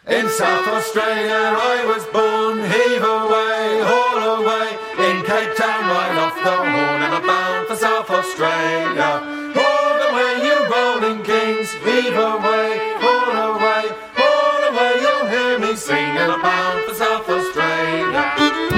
In South Australia I was born, heave away, haul away. In Cape Town right off the horn, and I'm bound for South Australia. Haul away, you rolling kings, heave away, haul away, haul away. You'll hear me sing, and I'm bound for South Australia.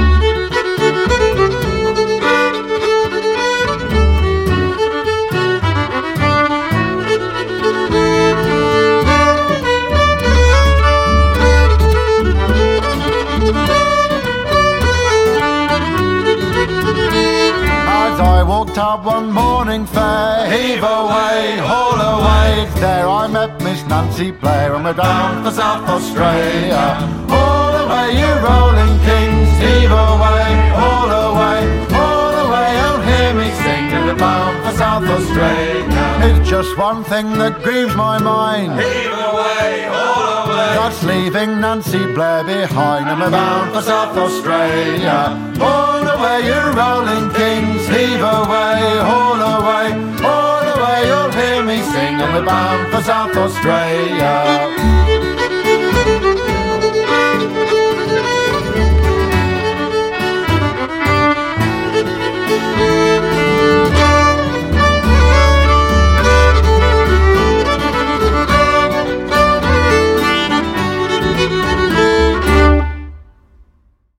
Up one morning fair, heave away, haul away. There I met Miss Nancy Blair, and we're down for South Australia. Haul away, you rolling kings, heave away, haul away, haul away. You'll hear me sing, and we're bound for South Australia. It's just one thing that grieves my mind, heave away, haul away. That's leaving Nancy Blair behind, and we're bound for South Australia. Haul away, you rolling kings, heave away, haul away, haul away. You'll hear me sing, and we're bound for South Australia.